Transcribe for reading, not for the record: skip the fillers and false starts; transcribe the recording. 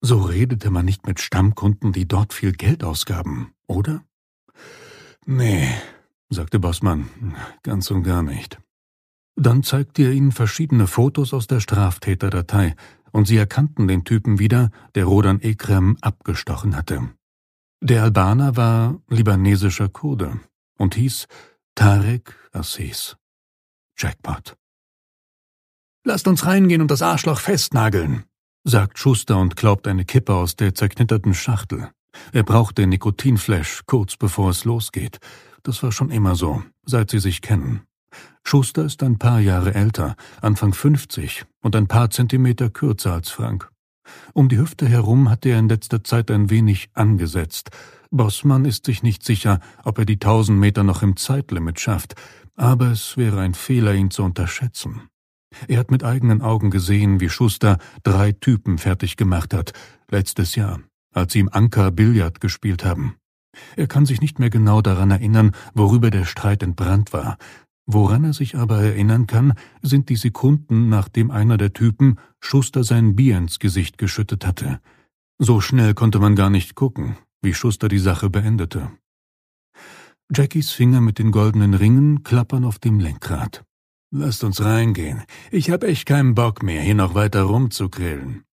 So redete man nicht mit Stammkunden, die dort viel Geld ausgaben, oder? Nee, sagte Bossmann, ganz und gar nicht. Dann zeigte er ihnen verschiedene Fotos aus der Straftäterdatei, und sie erkannten den Typen wieder, der Rodan Ekrem abgestochen hatte. Der Albaner war libanesischer Kurde und hieß Tarek Aziz. Jackpot. »Lasst uns reingehen und das Arschloch festnageln«, sagt Schuster und klaubt eine Kippe aus der zerknitterten Schachtel. Er braucht den Nikotinflash kurz bevor es losgeht. Das war schon immer so, seit sie sich kennen. Schuster ist ein paar Jahre älter, Anfang 50 und ein paar Zentimeter kürzer als Frank. Um die Hüfte herum hat er in letzter Zeit ein wenig angesetzt. Bossmann ist sich nicht sicher, ob er die 1000 Meter noch im Zeitlimit schafft, aber es wäre ein Fehler, ihn zu unterschätzen. Er hat mit eigenen Augen gesehen, wie Schuster 3 Typen fertig gemacht hat, letztes Jahr, als sie im Anker Billard gespielt haben. Er kann sich nicht mehr genau daran erinnern, worüber der Streit entbrannt war. Woran er sich aber erinnern kann, sind die Sekunden, nachdem einer der Typen Schuster sein Bier ins Gesicht geschüttet hatte. So schnell konnte man gar nicht gucken, wie Schuster die Sache beendete. Jackies Finger mit den goldenen Ringen klappern auf dem Lenkrad. »Lasst uns reingehen. Ich hab echt keinen Bock mehr, hier noch weiter rumzugrillen.«